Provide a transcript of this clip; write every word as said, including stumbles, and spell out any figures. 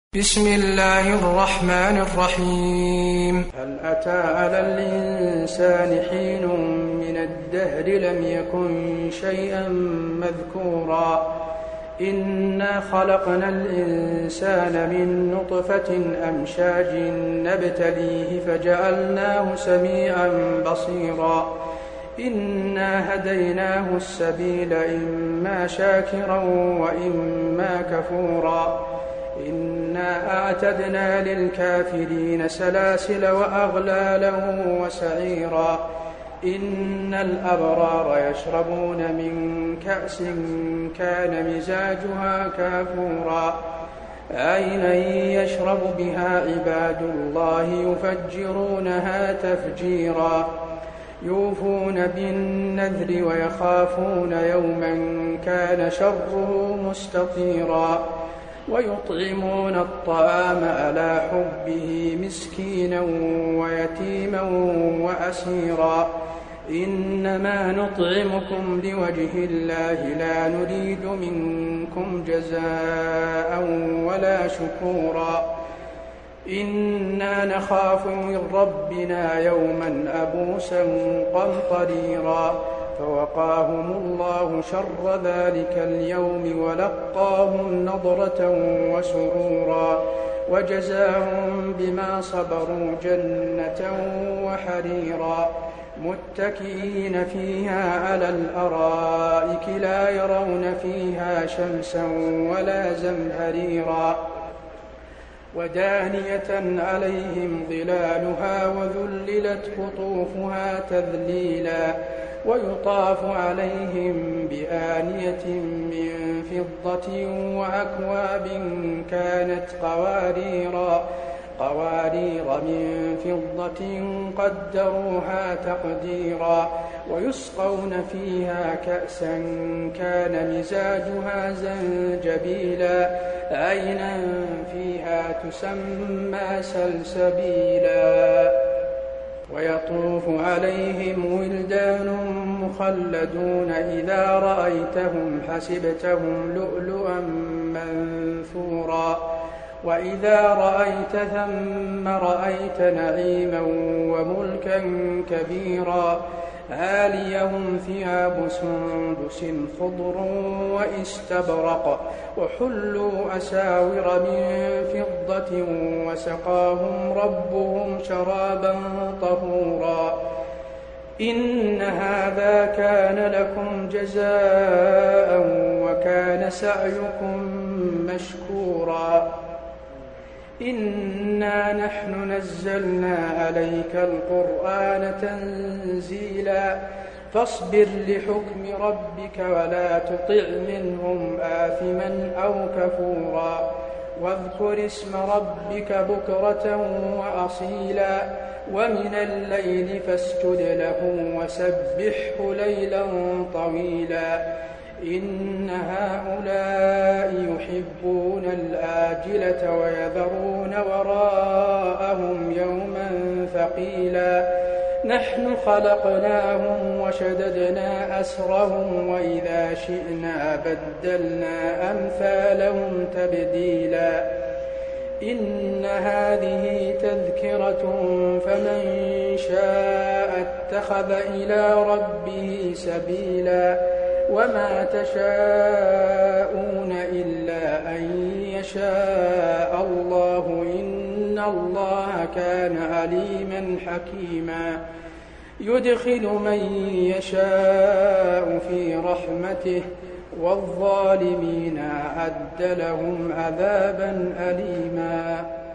بسم الله الرحمن الرحيم. هل أتى على الإنسان حين من الدهر لم يكن شيئا مذكورا إنا خلقنا الإنسان من نطفة أمشاج نبتليه فجعلناه سميعا بصيرا إنا هديناه السبيل إما شاكرا وإما كفورا إنا أعتدنا للكافرين سلاسل وأغلالا وسعيرا إن الأبرار يشربون من كأس كان مزاجها كافورا عينا يشرب بها عباد الله يفجرونها تفجيرا يوفون بالنذر ويخافون يوما كان شره مستطيرا ويطعمون الطعام على حبه مسكينا ويتيما وأسيرا إنما نطعمكم لوجه الله لا نريد منكم جزاء ولا شكورا إنا نخاف من ربنا يوما أبوسا قمطريرا فوقاهم الله شر ذلك اليوم ولقاهم نضرة وسرورا وجزاهم بما صبروا جنة وحريرا متكئين فيها على الأرائك لا يرون فيها شمسا ولا زمهريرا ودانية عليهم ظلالها وذللت قطوفها تذليلا ويطاف عليهم بآنية من فضة وأكواب كانت قواريرا قوارير من فضة قدروها تقديرا ويسقون فيها كأسا كان مزاجها زنجبيلا عينا فيها تسمى سلسبيلا ويطوف عليهم ولدان مخلدون إذا رأيتهم حسبتهم لؤلؤا منثورا وإذا رأيت ثم رأيت نعيما وملكا كبيرا عاليهم ثياب سندس خضر واستبرق وحلوا أساور من فضة وسقاهم ربهم شرابا طهورا إن هذا كان لكم جزاء وكان سعيكم مشكورا إنا نحن نزلنا عليك القرآن تنزيلا فاصبر لحكم ربك ولا تطع منهم آثما أو كفورا واذكر اسم ربك بكرة وأصيلا ومن الليل فاسجد له وسبحه ليلا طويلا إن هؤلاء يحبون الآجلة ويذرون وراءهم يوما ثقيلا نحن خلقناهم وشددنا أسرهم وإذا شئنا بدلنا أمثالهم تبديلا إن هذه تذكرة فمن شاء اتخذ إلى ربه سبيلا وما تشاءون إلا أن يشاء الله إن الله كان عليما حكيما يدخل من يشاء في رحمته والظالمين أعد لهم عذابا أليما.